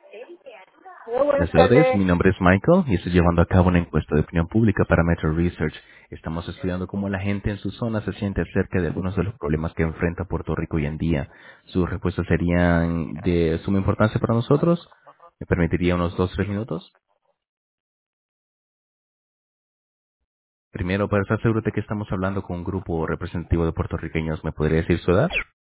Hola, buenas Buenas tardes, tardes. mi nombre es Michael y estoy llevando a cabo una encuesta de opinión pública para Metro Research. Estamos estudiando cómo la gente en su zona se siente acerca de algunos de los problemas que enfrenta Puerto Rico hoy en día. ¿Sus respuestas serían de suma importancia para nosotros? ¿Me permitiría unos 2 o 3 minutos? Primero, para estar seguro de que estamos hablando con un grupo representativo de puertorriqueños, ¿me podría decir su edad?